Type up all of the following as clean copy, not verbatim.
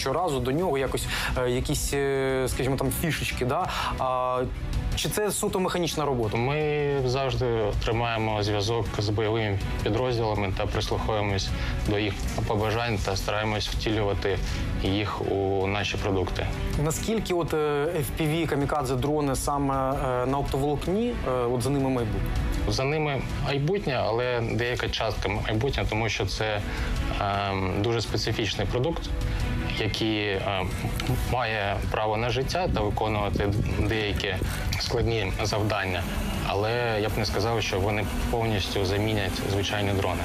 Щоразу до нього якось якісь, скажімо, там фішечки, да? Чи це суто механічна робота? Ми завжди тримаємо зв'язок з бойовими підрозділами та прислухаємось до їх побажань та стараємось втілювати їх у наші продукти. Наскільки от FPV, камікадзе-дрони саме на оптоволокні, от за ними майбутнє? За ними майбутнє, але деяка частка майбутнє, тому що це дуже специфічний продукт, який має право на життя та виконувати деякі складні завдання. Але я б не сказав, що вони повністю замінять звичайні дрони.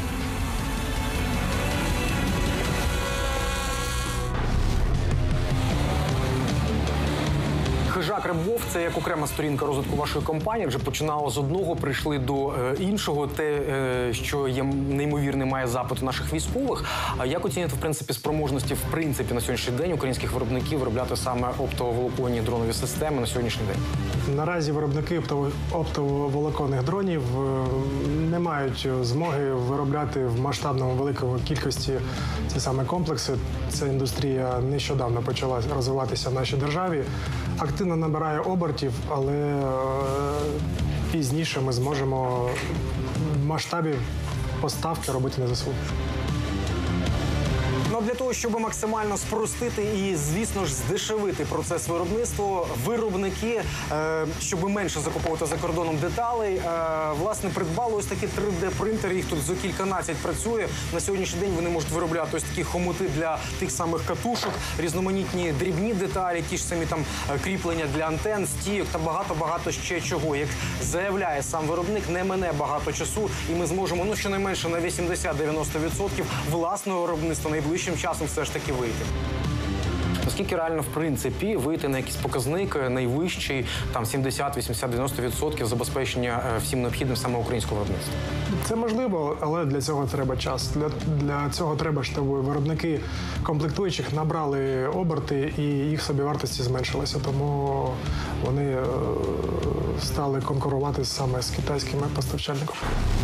Хижак Рибвов – це як окрема сторінка розвитку вашої компанії. Вже починало з одного, прийшли до іншого. Те, що є неймовірний, має запит у наших військових. А як оцінюєте, в принципі, спроможності, в принципі, на сьогоднішній день українських виробників виробляти саме оптоволоконні дронові системи на сьогоднішній день? Наразі виробники оптоволоконних дронів не мають змоги виробляти в масштабному великому кількості ці саме комплекси. Ця індустрія нещодавно почала розвиватися в нашій державі. Активно набирає обертів, але пізніше ми зможемо в масштабі поставки робити на ЗСУ. Ну, для того, щоб максимально спростити і, звісно ж, здешевити процес виробництва, виробники, щоб менше закуповувати за кордоном деталей, власне, придбали ось такі 3D-принтери, їх тут зо кільканадцять працює. На сьогоднішній день вони можуть виробляти ось такі хомути для тих самих катушок, різноманітні дрібні деталі, ті ж самі там кріплення для антен, стійок та багато-багато ще чого. Як заявляє сам виробник, не мине багато часу, і ми зможемо, ну, щонайменше на 80-90% власного виробництва найближчим часом все ж таки вийти. Наскільки реально, в принципі, вийти на якийсь показник найвищий, там 70, 80, 90% забезпечення всім необхідним саме українського виробництва? Це можливо, але для цього треба час. Для цього треба, щоб виробники комплектуючих набрали оберти і їх собівартості зменшилися. Тому вони стали конкурувати саме з китайськими постачальниками.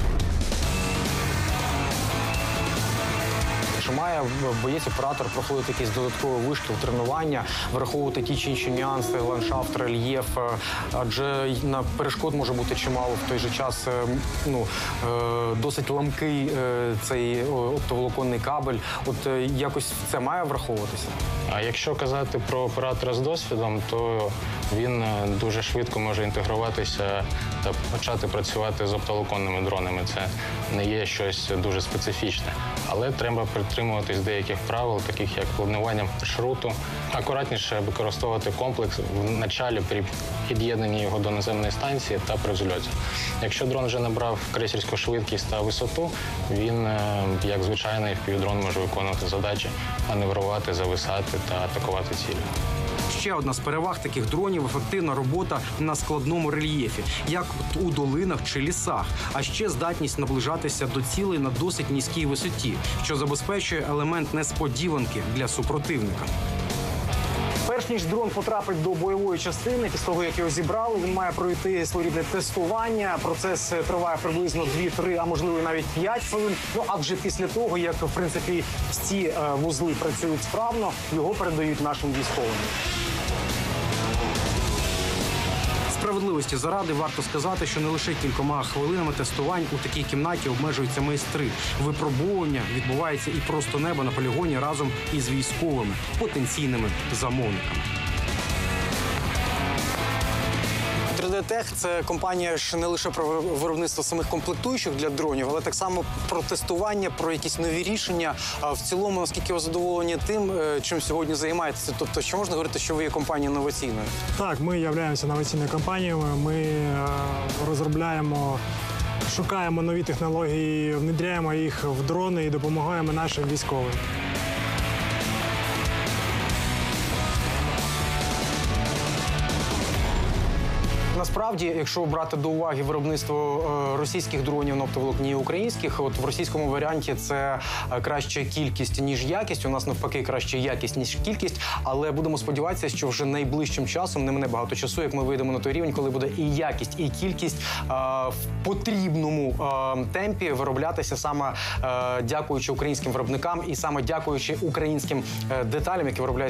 Чи має боєць-оператор проходити якісь додаткові вишкіл, тренування, враховувати ті чи інші нюанси, ландшафт, рельєф? Адже на перешкод може бути чимало, в той же час досить ламкий цей оптоволоконний кабель. От якось це має враховуватися? А якщо казати про оператора з досвідом, то він дуже швидко може інтегруватися та почати працювати з оптоволоконними дронами. Це не є щось дуже специфічне. Але треба притримуватись деяких правил, таких як планування маршруту, акуратніше використовувати комплекс в началі при під'єднанні його до наземної станції та при взльоті. Якщо дрон вже набрав крейсерську швидкість та висоту, він, як звичайний FPV-дрон, може виконувати задачі, маневрувати, зависати та атакувати цілі. Ще одна з переваг таких дронів – ефективна робота на складному рельєфі, як у долинах чи лісах, а ще здатність наближатися до цілей на досить низькій висоті, що забезпечує елемент несподіванки для супротивника. Перш ніж дрон потрапить до бойової частини, після того, як його зібрали, він має пройти своєрідне тестування. Процес триває приблизно 2-3, а можливо навіть 5 хвилин. Ну, а вже після того, як, в принципі, всі вузли працюють справно, його передають нашим військовим. Справедливості заради варто сказати, що не лише кількома хвилинами тестувань у такій кімнаті обмежуються майстри. Випробування відбувається і просто неба на полігоні разом із військовими, потенційними замовниками. 3D-Tech – це компанія ж не лише про виробництво самих комплектуючих для дронів, але так само про тестування, про якісь нові рішення. А в цілому, наскільки ви задоволені тим, чим сьогодні займаєтеся? Тобто, що можна говорити, що ви є компанією інноваційною? Так, ми являємося інноваційною компанією. Ми розробляємо, шукаємо нові технології, внедряємо їх в дрони і допомагаємо нашим військовим. Насправді, якщо брати до уваги виробництво російських дронів на оптоволокні і українських, от в російському варіанті це краще кількість, ніж якість. У нас навпаки краще якість, ніж кількість. Але будемо сподіватися, що вже найближчим часом, не мине багато часу, як ми вийдемо на той рівень, коли буде і якість, і кількість в потрібному темпі вироблятися саме дякуючи українським виробникам і саме дякуючи українським деталям, які виробляються